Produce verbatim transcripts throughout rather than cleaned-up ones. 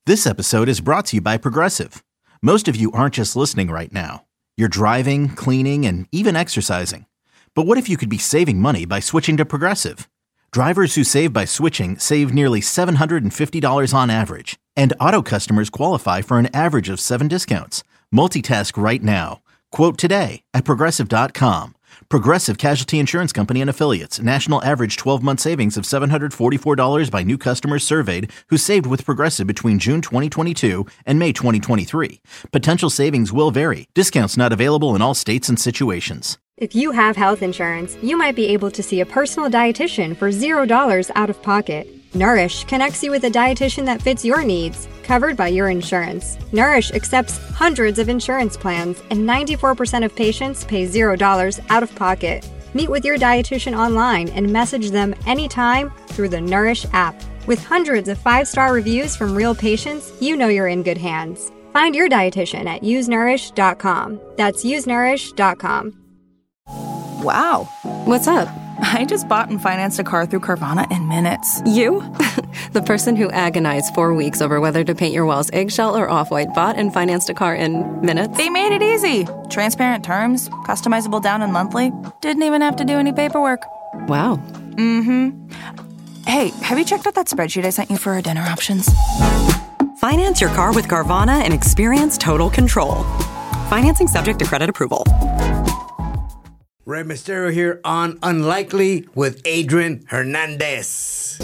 This episode is brought to you by Progressive. Most of you aren't just listening right now. You're driving, cleaning, and even exercising. But what if you could be saving money by switching to Progressive? Drivers who save by switching save nearly seven hundred fifty dollars on average. And auto customers qualify for an average of seven discounts. Multitask right now. Quote today at Progressive dot com. Progressive Casualty Insurance Company and Affiliates. National average twelve-month savings of seven hundred forty-four dollars by new customers surveyed who saved with Progressive between June twenty twenty-two and May twenty twenty-three. Potential savings will vary. Discounts not available in all states and situations. If you have health insurance, you might be able to see a personal dietitian for zero dollars out of pocket. Nourish connects you with a dietitian that fits your needs, covered by your insurance. Nourish accepts hundreds of insurance plans, and ninety-four percent of patients pay zero dollars out of pocket. Meet with your dietitian online and message them anytime through the Nourish app. With hundreds of five-star reviews from real patients, you know you're in good hands. Find your dietitian at use nourish dot com. That's use nourish dot com. Wow. What's up? I just bought and financed a car through Carvana in minutes. You? The person who agonized four weeks over whether to paint your walls eggshell or off-white bought and financed a car in minutes? They made it easy. Transparent terms, customizable down and monthly. Didn't even have to do any paperwork. Wow. Mm-hmm. Hey, have you checked out that spreadsheet I sent you for our dinner options? Finance your car with Carvana and experience total control. Financing subject to credit approval. Rey Mysterio here on Unlikely with Adrian Hernandez.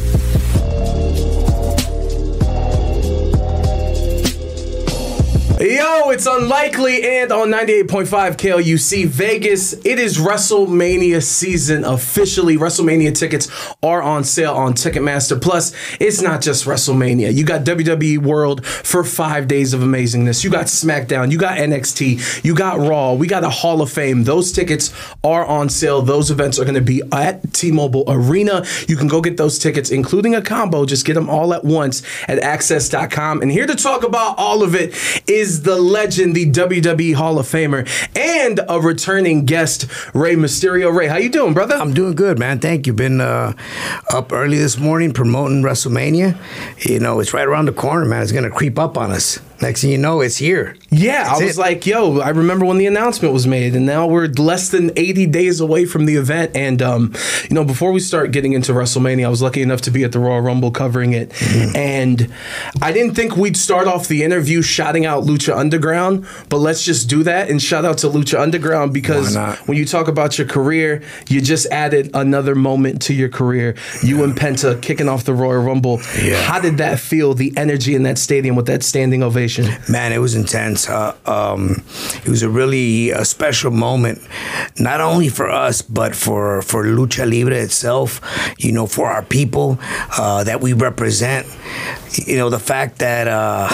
Yo, it's Unlikely and on ninety-eight point five K L U C Vegas. It is WrestleMania season officially. WrestleMania tickets are on sale on Ticketmaster. Plus, it's not just WrestleMania. You got W W E World for five days of amazingness. You got SmackDown. You got N X T. You got Raw. We got a Hall of Fame. Those tickets are on sale. Those events are going to be at T-Mobile Arena. You can go get those tickets, including a combo. Just get them all at once at access dot com. And here to talk about all of it is the legend, the W W E Hall of Famer, and a returning guest, Rey Mysterio. Rey, how you doing, brother? I'm doing good, man. Thank you. Been uh, up early this morning promoting WrestleMania. You know, it's right around the corner, man. It's going to creep up on us. Next thing you know, it's here. Yeah, That's I was it. like, yo, I remember when the announcement was made, and now we're less than eighty days away from the event. And, um, you know, before we start getting into WrestleMania, I was lucky enough to be at the Royal Rumble covering it. Mm-hmm. And I didn't think we'd start off the interview shouting out Lucha Underground, but let's just do that and shout out to Lucha Underground because when you talk about your career, you just added another moment to your career. You and Penta kicking off the Royal Rumble. Yeah. How did that feel, the energy in that stadium with that standing ovation? Man, it was intense. Uh, um, it was a really uh, special moment, not only for us, but for, for Lucha Libre itself, you know, for our people uh, that we represent. You know, the fact that uh,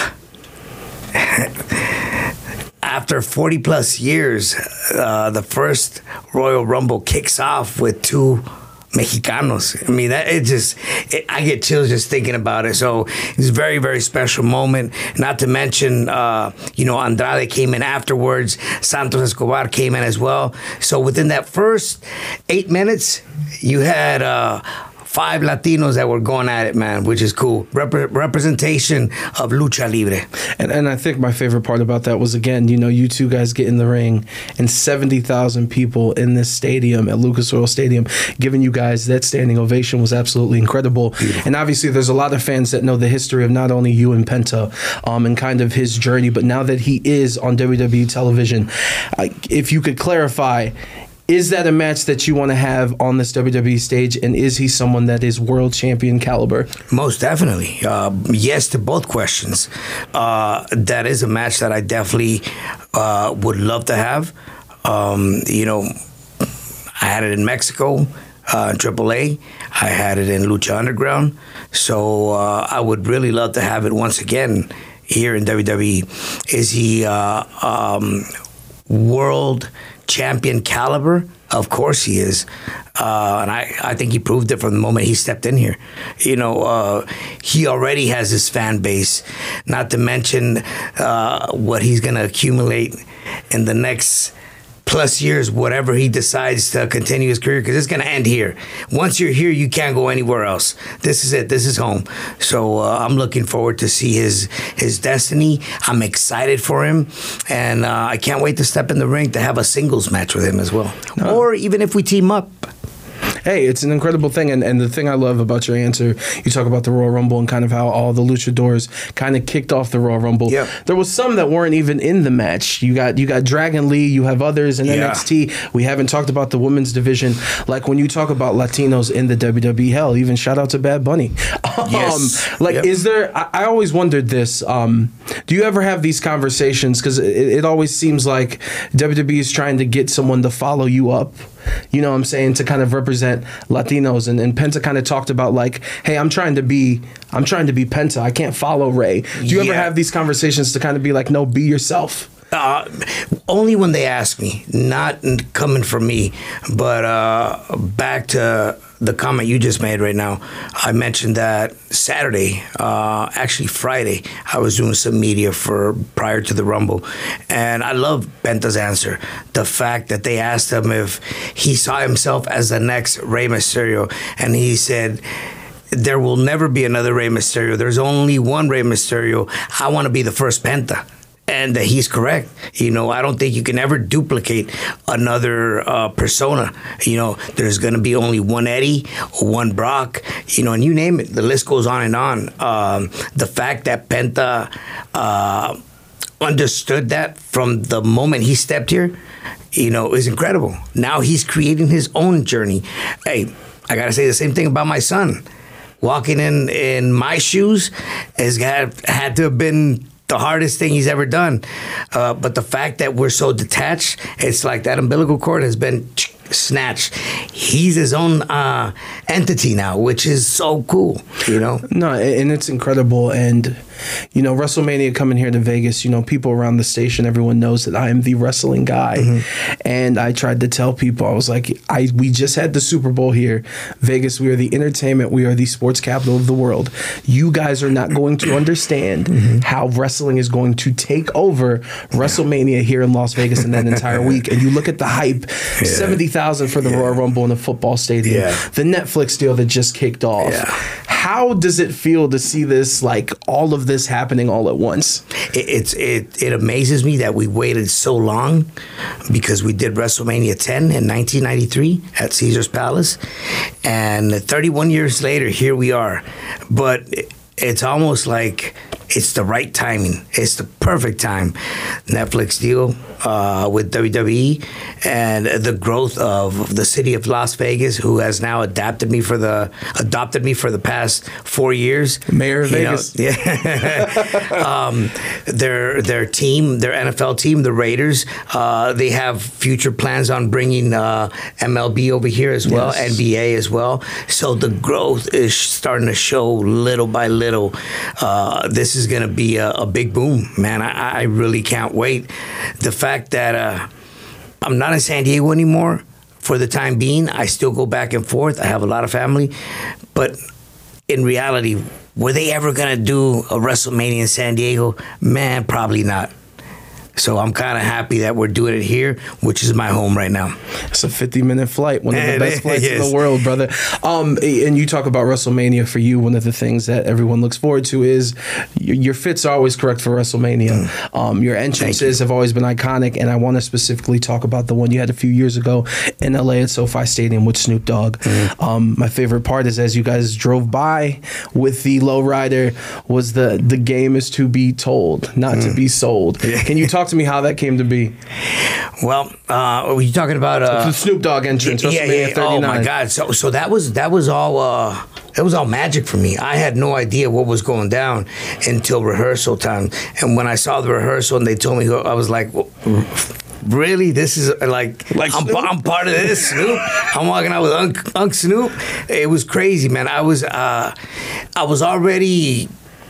after forty plus years, uh, the first Royal Rumble kicks off with two Mexicanos. I mean, that it just, it, I get chills just thinking about it. So it's a very, very special moment. Not to mention, uh, you know, Andrade came in afterwards. Santos Escobar came in as well. So within that first eight minutes, you had uh, five Latinos that were going at it, man, which is cool. Repre- representation of Lucha Libre. And and I think my favorite part about that was, again, you know, you two guys get in the ring and seventy thousand people in this stadium at Lucas Oil Stadium giving you guys that standing ovation was absolutely incredible. Beautiful. And obviously there's a lot of fans that know the history of not only you and Penta um, and kind of his journey, but now that he is on W W E television, uh, if you could clarify, is that a match that you want to have on this W W E stage, and is he someone that is world champion caliber? Most definitely. Uh, yes to both questions. Uh, that is a match that I definitely uh, would love to have. Um, you know, I had it in Mexico, uh, in triple A. I had it in Lucha Underground. So uh, I would really love to have it once again here in W W E. Is he uh, um, world champion caliber? Of course he is. Uh, and I, I think he proved it from the moment he stepped in here. You know, uh, he already has his fan base, not to mention uh, what he's going to accumulate in the next plus years, whatever he decides to continue his career, because it's going to end here. Once you're here, you can't go anywhere else. This is it. This is home. So uh, I'm looking forward to see his his destiny. I'm excited for him, and uh, I can't wait to step in the ring to have a singles match with him as well, no. or even if we team up. Hey, it's an incredible thing, and, and the thing I love about your answer, you talk about the Royal Rumble and kind of how all the luchadors kind of kicked off the Royal Rumble. Yep. There was some that weren't even in the match. You got you got Dragon Lee, you have others in yeah. N X T. We haven't talked about the women's division. Like when you talk about Latinos in the W W E, hell, even shout out to Bad Bunny. Um, yes. Like, yep. is there? I, I always wondered this. Um, do you ever have these conversations? Because it, it always seems like W W E is trying to get someone to follow you up. You know what I'm saying, to kind of represent Latinos, and, and Penta kind of talked about like, hey, I'm trying to be I'm trying to be Penta. I can't follow Ray. Do you yeah. ever have these conversations to kind of be like, no, be yourself? Uh, only when they ask me, not coming from me. But uh, back to the comment you just made right now, I mentioned that Saturday, uh, actually Friday, I was doing some media for prior to the Rumble, and I love Penta's answer. The fact that they asked him if he saw himself as the next Rey Mysterio, and he said, there will never be another Rey Mysterio. There's only one Rey Mysterio. I want to be the first Penta. And uh, he's correct. You know, I don't think you can ever duplicate another uh, persona. You know, there's going to be only one Eddie or one Brock, you know, and you name it. The list goes on and on. Um, the fact that Penta uh, understood that from the moment he stepped here, you know, is incredible. Now he's creating his own journey. Hey, I got to say the same thing about my son. Walking in, in my shoes has got, had to have been the hardest thing he's ever done. Uh, but the fact that we're so detached, it's like that umbilical cord has been snatched. He's his own uh, entity now, which is so cool, you know? No, and it's incredible. And, you know, WrestleMania coming here to Vegas, you know, people around the station, everyone knows that I am the wrestling guy. Mm-hmm. And I tried to tell people, I was like, I we just had the Super Bowl here. Vegas, we are the entertainment, we are the sports capital of the world. You guys are not going to understand mm-hmm. how wrestling is going to take over WrestleMania here in Las Vegas in that entire week. And you look at the hype, yeah. seventy thousand for the yeah. Royal Rumble in the football stadium, yeah. the Netflix deal that just kicked off. Yeah. How does it feel to see this, like all of this happening all at once? It, it's it it amazes me that we waited so long, because we did WrestleMania ten in nineteen ninety-three at Caesar's Palace, and thirty-one years later, here we are. But it, it's almost like it's the right timing. It's the perfect time. Netflix deal uh, with W W E, and the growth of the city of Las Vegas, who has now adapted me for the adopted me for the past four years. Mayor of you Vegas. Know, yeah. um, their their team, their N F L team, the Raiders, uh, they have future plans on bringing uh, M L B over here as well, yes. N B A as well. So the growth is starting to show little by little. Uh, this is going to be a, a big boom, man. I, I really can't wait. The fact that uh, I'm not in San Diego anymore for the time being, I still go back and forth. I have a lot of family. But in reality, were they ever going to do a WrestleMania in San Diego? Man, probably not. So I'm kind of happy that we're doing it here, which is my home right now. It's a fifty-minute flight, one of the best flights yes. in the world, brother. Um, and you talk about WrestleMania. For you, one of the things that everyone looks forward to is your, your fits are always correct for WrestleMania. Mm. Um, your entrances have always been iconic, and I want to specifically talk about the one you had a few years ago in L A at SoFi Stadium with Snoop Dogg. Mm. Um, my favorite part is as you guys drove by with the lowrider was the the game is to be told, not mm. to be sold. Yeah. Can you talk to me how that came to be? Well, uh, were you talking about uh, the Snoop Dogg entrance? Yeah, yeah, yeah. Oh my God! So, so that was that was all uh, that was all magic for me. I had no idea what was going down until rehearsal time, and when I saw the rehearsal and they told me, I was like, well, really? This is like, like I'm, I'm part of this, Snoop. I'm walking out with Unc, Unc Snoop. It was crazy, man. I was uh, I was already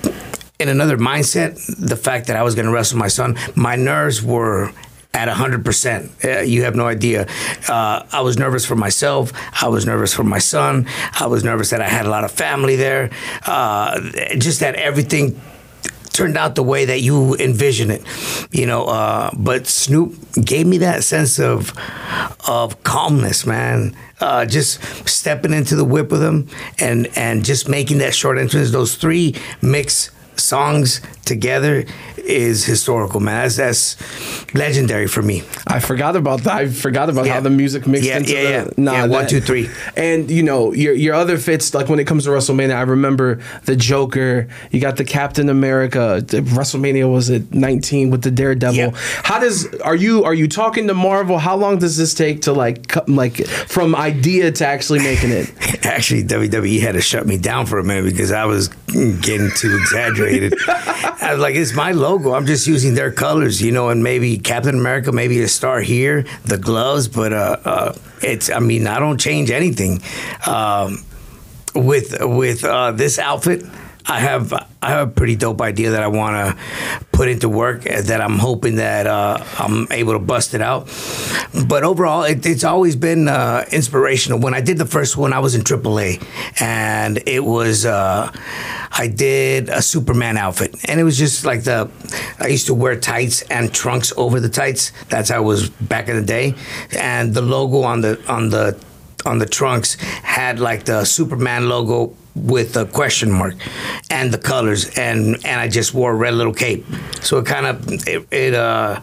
in another mindset. The fact that I was going to wrestle my son, my nerves were at one hundred percent. Uh, you have no idea. Uh, I was nervous for myself. I was nervous for my son. I was nervous that I had a lot of family there. Uh, just that everything turned out the way that you envision it, you know. Uh, but Snoop gave me that sense of of calmness, man. Uh, just stepping into the whip with him and and just making that short entrance, those three mix songs together is historical, man. That's, that's legendary for me. I forgot about that. I forgot about yeah. how the music mixed yeah, into yeah, the yeah. nah, yeah, that, one, two, three. And you know your your other fits, like when it comes to WrestleMania, I remember the Joker. You got the Captain America. The WrestleMania was at nineteen with the Daredevil. Yep. How does are you are you talking to Marvel? How long does this take to like cut, like from idea to actually making it? Actually, W W E had to shut me down for a minute because I was getting too exaggerated. I was like, it's my logo. I'm just using their colors, you know, and maybe Captain America, maybe a star here, the gloves, but uh, uh, it's, I mean, I don't change anything. Um, with with uh, this outfit, I have I have a pretty dope idea that I want to put into work that I'm hoping that uh, I'm able to bust it out. But overall, it, it's always been uh, inspirational. When I did the first one, I was in triple A, and it was uh, I did a Superman outfit, and it was just like the I used to wear tights and trunks over the tights. That's how it was back in the day, and the logo on the on the on the trunks had like the Superman logo with a question mark and the colors, and and I just wore a red little cape, so it kind of it, it uh,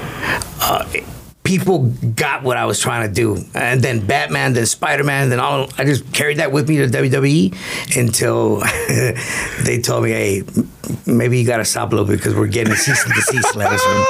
uh it, people got what I was trying to do. And then Batman, then Spider-Man, then all I just carried that with me to W W E until they told me, hey, maybe you got to stop a little bit because we're getting cease and desist letters from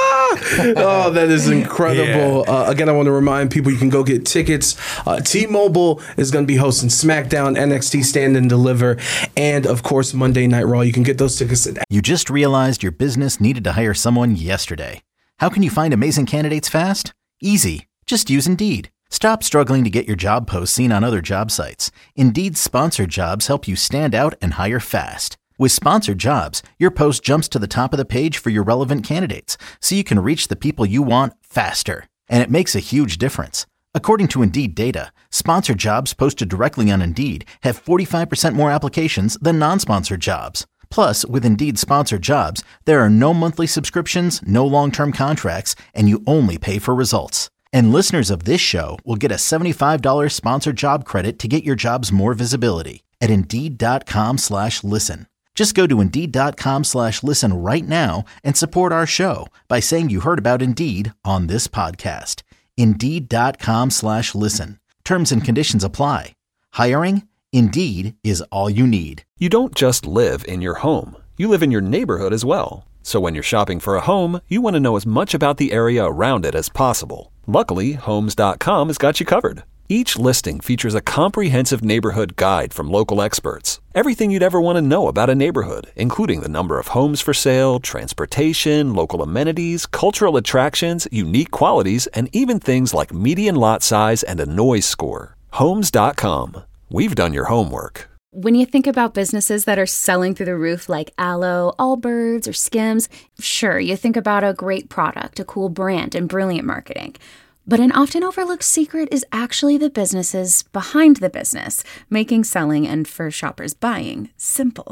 Oh, that is incredible. Yeah. Uh, again, I want to remind people you can go get tickets. Uh, T-Mobile is going to be hosting SmackDown, N X T Stand and Deliver, and, of course, Monday Night Raw. You can get those tickets. At- you just realized your business needed to hire someone yesterday. How can you find amazing candidates fast? Easy. Just use Indeed. Stop struggling to get your job posts seen on other job sites. Indeed's sponsored jobs help you stand out and hire fast. With sponsored jobs, your post jumps to the top of the page for your relevant candidates, so you can reach the people you want faster. And it makes a huge difference. According to Indeed data, sponsored jobs posted directly on Indeed have forty-five percent more applications than non-sponsored jobs. Plus, with Indeed sponsored jobs, there are no monthly subscriptions, no long-term contracts, and you only pay for results. And listeners of this show will get a seventy-five dollars sponsored job credit to get your jobs more visibility at Indeed.com slash listen. Just go to Indeed.com slash listen right now and support our show by saying you heard about Indeed on this podcast. Indeed.com slash listen. Terms and conditions apply. Hiring? Indeed is all you need. You don't just live in your home. You live in your neighborhood as well. So when you're shopping for a home, you want to know as much about the area around it as possible. Luckily, Homes dot com has got you covered. Each listing features a comprehensive neighborhood guide from local experts. Everything you'd ever want to know about a neighborhood, including the number of homes for sale, transportation, local amenities, cultural attractions, unique qualities, and even things like median lot size and a noise score. Homes dot com. We've done your homework. When you think about businesses that are selling through the roof like Aloe, Allbirds, or Skims, sure, you think about a great product, a cool brand, and brilliant marketing. But an often overlooked secret is actually the businesses behind the business, making selling and for shoppers buying simple.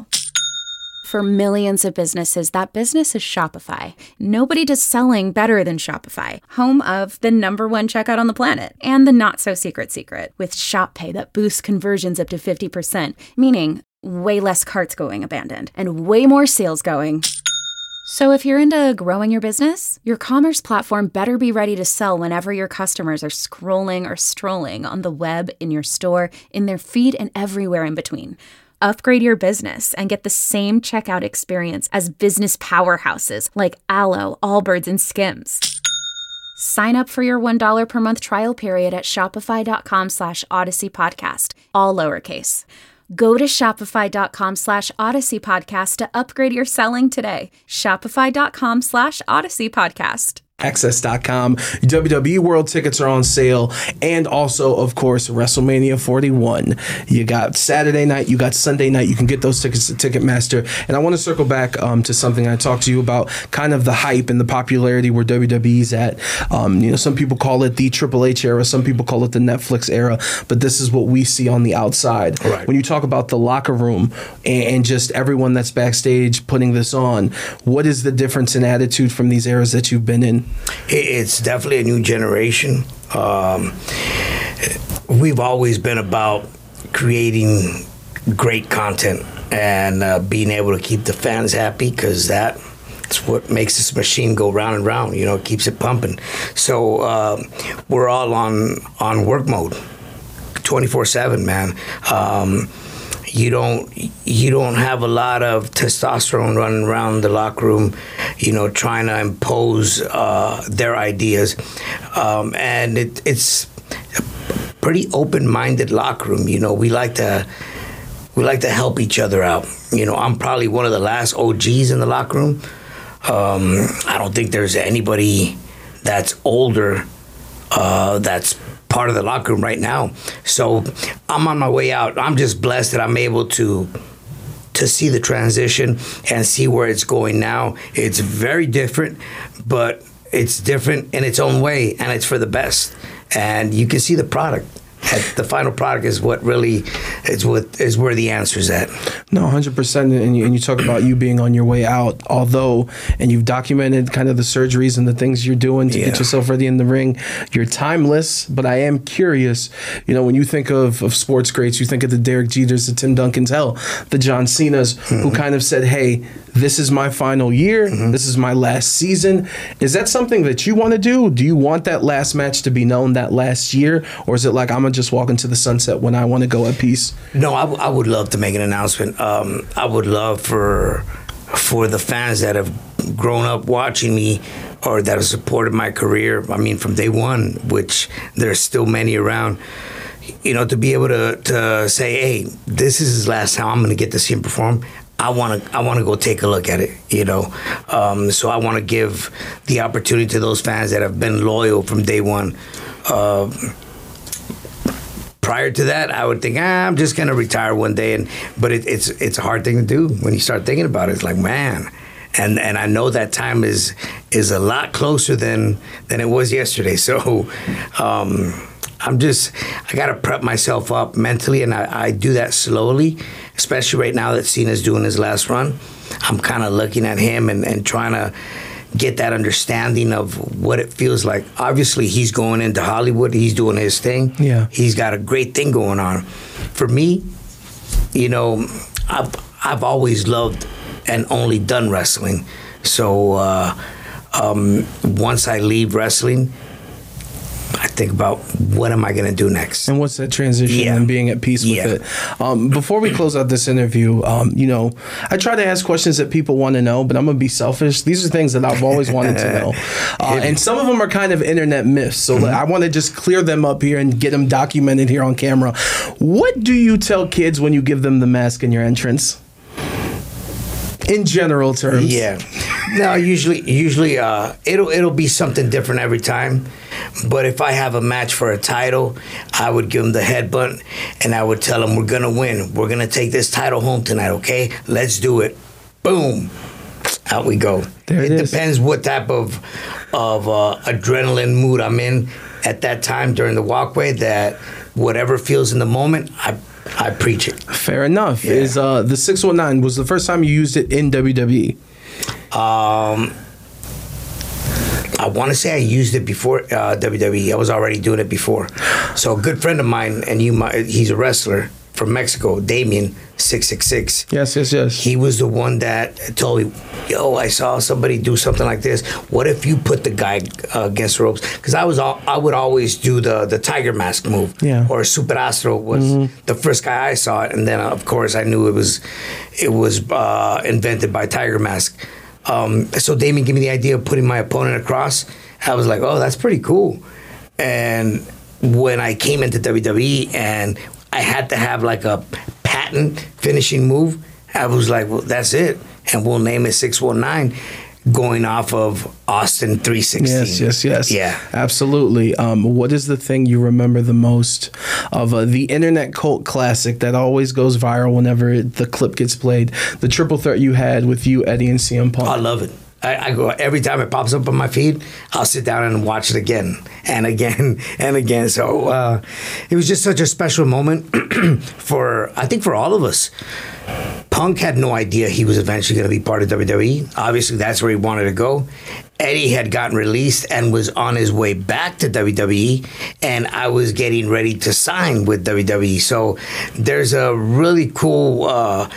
For millions of businesses, that business is Shopify. Nobody does selling better than Shopify, home of the number one checkout on the planet, and the not-so-secret secret, with Shop Pay that boosts conversions up to fifty percent, meaning way less carts going abandoned, and way more sales going. So if you're into growing your business, your commerce platform better be ready to sell whenever your customers are scrolling or strolling on the web, in your store, in their feed, and everywhere in between. Upgrade your business and get the same checkout experience as business powerhouses like Aloe, Allbirds, and Skims. Sign up for your one dollar per month trial period at shopify.com slash Odyssey Podcast, all lowercase. Go to shopify.com slash Odyssey Podcast to upgrade your selling today. Shopify.com slash Odyssey Podcast. access dot com. W W E World tickets are on sale. And also, of course, WrestleMania forty-one. You got Saturday night, you got Sunday night. You can get those tickets at Ticketmaster. And I want to circle back um, to something I talked to you about, kind of the hype and the popularity where W W E's at. Um, you know, some people call it the Triple H era. Some people call it the Netflix era. But this is what we see on the outside. Right. When you talk about the locker room and, and just everyone that's backstage putting this on, what is the difference in attitude from these eras that you've been in? It's definitely a new generation. Um, we've always been about creating great content and uh, being able to keep the fans happy, because that's what makes this machine go round and round. You know, it keeps it pumping. So uh, we're all on on work mode, twenty-four seven, man. Um, You don't you don't have a lot of testosterone running around the locker room, you know, trying to impose uh, their ideas, um, and it, it's a pretty open-minded locker room. You know, we like to we like to help each other out. You know, I'm probably one of the last O Gs in the locker room. Um, I don't think there's anybody that's older uh, that's part of the locker room right now. So I'm on my way out. I'm just blessed that I'm able to to see the transition and see where it's going now. It's very different, but it's different in its own way, and it's for the best. And you can see the product. The final product is what really is what is where the answer is at. No, one hundred percent. And you, and you talk about you being on your way out, although, and you've documented kind of the surgeries and the things you're doing to yeah. get yourself ready in the ring. You're timeless, but I am curious, you know, when you think of, of sports greats, you think of the Derek Jeters, the Tim Duncans, hell, the John Cenas, mm-hmm. who kind of said, hey, this is my final year. Mm-hmm. This is my last season. Is that something that you want to do? Do you want that last match to be known that last year? Or is it like, I'm going to just walk into the sunset when I want to go at peace? No, I, w- I would love to make an announcement. Um, I would love for for the fans that have grown up watching me or that have supported my career, I mean, from day one, which there's still many around, you know, to be able to, to say, hey, this is his last time I'm going to get to see him perform. I want to I want to go take a look at it, you know. Um, so I want to give the opportunity to those fans that have been loyal from day one. Uh, prior to that, I would think, ah, I'm just going to retire one day. And But it, it's it's a hard thing to do when you start thinking about it. It's like, man. And and I know that time is is a lot closer than, than it was yesterday. So um, I'm just, I got to prep myself up mentally, and I, I do that slowly, especially right now that Cena's doing his last run. I'm kind of looking at him and, and trying to get that understanding of what it feels like. Obviously, he's going into Hollywood. He's doing his thing. Yeah. He's got a great thing going on. For me, you know, I've, I've always loved and only done wrestling. So uh, um, once I leave wrestling, I think about what am I going to do next. And what's that transition yeah. and being at peace with yeah. it. Um, before we close out this interview, um, you know, I try to ask questions that people want to know, but I'm going to be selfish. These are things that I've always wanted to know. Uh, and some of them are kind of internet myths. So mm-hmm. I want to just clear them up here and get them documented here on camera. What do you tell kids when you give them the mask in your entrance? In general terms. Yeah. No, usually usually uh, it'll it'll be something different every time. But if I have a match for a title, I would give them the headbutt and I would tell them, we're going to win. We're going to take this title home tonight, okay? Let's do it. Boom. Out we go. There it it is. Depends what type of, of uh, adrenaline mood I'm in at that time during the walkway, that whatever feels in the moment, I I preach it. Fair enough. Yeah. Is uh, the six one nine was the first time you used it in W W E? Um, I want to say I used it before uh, W W E. I was already doing it before. So a good friend of mine, and you might, he's a wrestler from Mexico, Damien, six six six. Yes, yes, yes. He was the one that told me, yo, I saw somebody do something like this. What if you put the guy uh, against the ropes? Because I was all, I would always do the, the tiger mask move. Yeah. Or Super Astro was mm-hmm. the first guy I saw it. And then, of course, I knew it was, it was uh, invented by Tiger Mask. Um, so Damien gave me the idea of putting my opponent across. I was like, oh, that's pretty cool. And when I came into W W E and I had to have like a patent finishing move, I was like, well, that's it. And we'll name it six one nine. going off of Austin three sixteen. Yes, yes, yes. Yeah. Absolutely. Um, what is the thing you remember the most of uh, the internet cult classic that always goes viral whenever it, the clip gets played? The triple threat you had with you, Eddie, and C M Punk. I love it. I, I go every time it pops up on my feed, I'll sit down and watch it again and again and again. So uh, it was just such a special moment for, I think, for all of us. Punk had no idea he was eventually going to be part of W W E. Obviously, that's where he wanted to go. Eddie had gotten released and was on his way back to W W E, and I was getting ready to sign with W W E. So there's a really cool uh,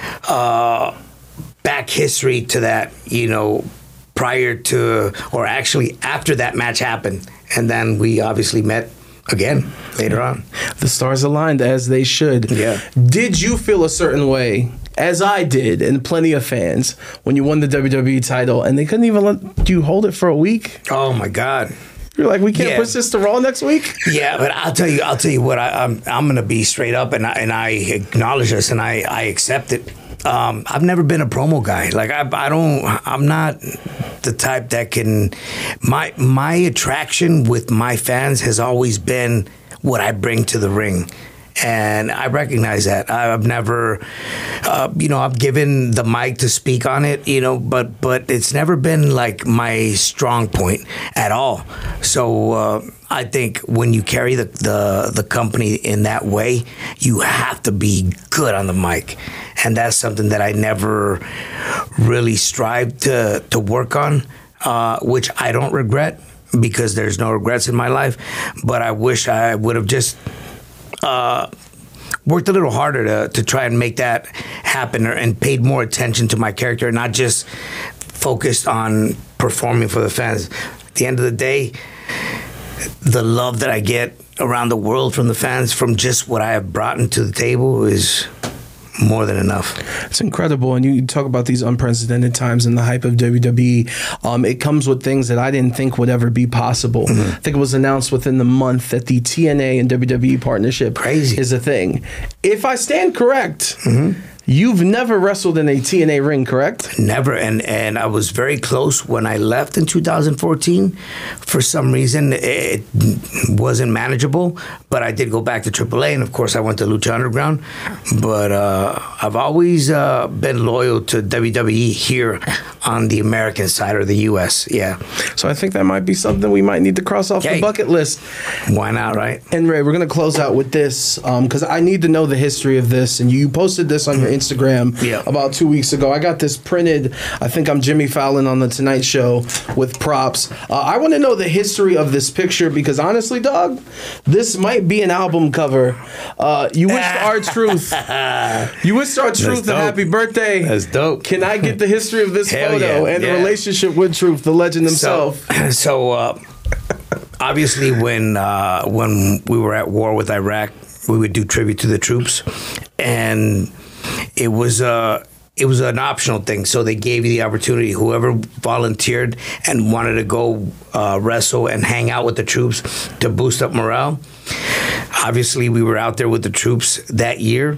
uh, back history to that, you know, prior to, or actually after that match happened. And then we obviously met again later on. The stars aligned as they should. Yeah. Did you feel a certain way, as I did, and plenty of fans, when you won the W W E title and they couldn't even let you hold it for a week? Oh my God. You're like, we can't Yeah. push this to Raw next week? Yeah, but I'll tell you, I'll tell you what. I, I'm I'm gonna be straight up, and I, and I acknowledge this, and I, I accept it. Um, I've never been a promo guy. Like I, I don't. I'm not the type that can. My my attraction with my fans has always been what I bring to the ring. And I recognize that. I've never, uh, you know, I've given the mic to speak on it, you know, but but it's never been like my strong point at all. So uh, I think when you carry the, the the company in that way, you have to be good on the mic, and that's something that I never really strived to to work on, uh, which I don't regret because there's no regrets in my life. But I wish I would have just. Uh, worked a little harder to, to try and make that happen, or, and paid more attention to my character, not just focused on performing for the fans. At the end of the day, the love that I get around the world from the fans, from just what I have brought into the table, is more than enough. It's incredible. And you talk about these unprecedented times and the hype of W W E. Um, it comes with things that I didn't think would ever be possible. Mm-hmm. I think it was announced within the month that the T N A and W W E partnership Crazy. is a thing. If I stand correct, mm-hmm. you've never wrestled in a T N A ring, correct? Never. And, and I was very close when I left in two thousand fourteen. For some reason, it wasn't manageable. But I did go back to triple A, and of course, I went to Lucha Underground. But uh, I've always uh, been loyal to W W E here on the American side, or the U S. Yeah. So I think that might be something we might need to cross off Hey. the bucket list. Why not, right? And Ray, we're going to close out with this because I need to know the history of this. And you posted this on your Instagram Yeah. about two weeks ago. I got this printed. I think I'm Jimmy Fallon on The Tonight Show with props. Uh, I want to know the history of this picture because honestly, dog, this might be an album cover. Uh, you wished R-Truth. You wished R-Truth a dope. happy birthday. That's dope. Can I get the history of this Hell photo yeah, and yeah. the relationship with Truth, the legend himself? So, so uh, obviously, when uh, when we were at war with Iraq, we would do tribute to the troops, and it was uh, it was an optional thing. So they gave you the opportunity. Whoever volunteered and wanted to go uh, wrestle and hang out with the troops to boost up morale. Obviously, we were out there with the troops that year.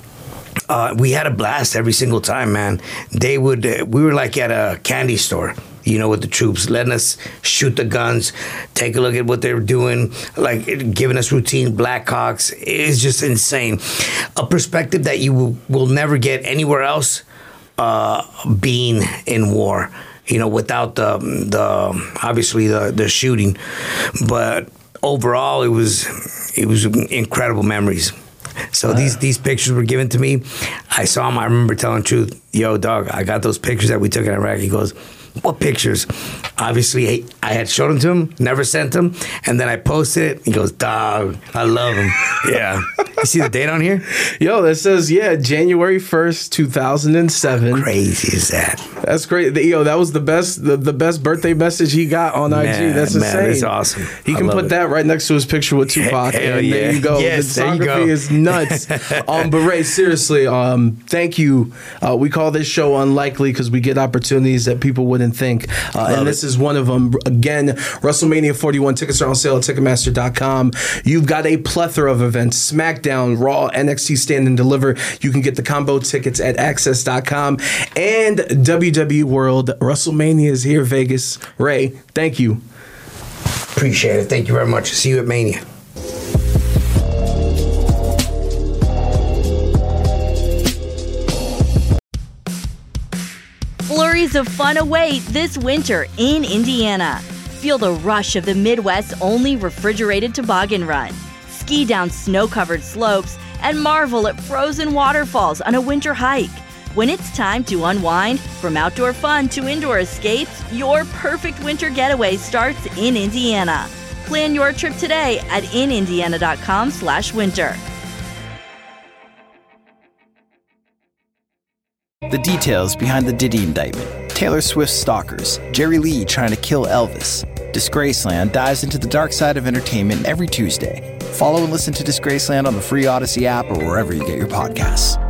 Uh, we had a blast every single time, man. They would, uh, we were like at a candy store, you know, with the troops, letting us shoot the guns, take a look at what they were doing, like giving us routine Blackhawks. It's just insane. A perspective that you will, will never get anywhere else uh, being in war, you know, without the, the obviously the, the shooting. But overall, it was, it was incredible memories. So uh, these these pictures were given to me. I saw them. I remember telling Truth, yo, dog, I got those pictures that we took in Iraq. He goes, what pictures? Obviously, I had showed them to him, never sent them. And then I posted it. He goes, dog, I love them. Yeah. You see the date on here? Yo, that says, yeah, January first, two thousand seven. How crazy is that? That's great. Yo, that was the best the, the best birthday message he got on man, I G. That's man, insane. That's awesome. He can put it. that right next to his picture with Tupac. Hell and yeah. there you go. Yes, the there you photography go. is nuts. um, but Ray, seriously, um, thank you. Uh, we call this show Unlikely because we get opportunities that people wouldn't wouldn't think. Uh, and this is one of them. Again, WrestleMania forty-one tickets are on sale at Ticketmaster dot com. You've got a plethora of events: SmackDown, Raw, N X T Stand and Deliver. You can get the combo tickets at access dot com. And W W E World. WrestleMania is here, Vegas. Ray, thank you. Appreciate it. Thank you very much. See you at Mania. Flurries of fun await this winter in Indiana. Feel the rush of the Midwest's only refrigerated toboggan run. Ski down snow-covered slopes and marvel at frozen waterfalls on a winter hike. When it's time to unwind, from outdoor fun to indoor escapes, your perfect winter getaway starts in Indiana. Plan your trip today at in indiana dot com slash winter. The details behind the Diddy indictment, Taylor Swift's stalkers, Jerry Lee trying to kill Elvis. Disgraceland dives into the dark side of entertainment every Tuesday. Follow and listen to Disgraceland on the free Odyssey app or wherever you get your podcasts.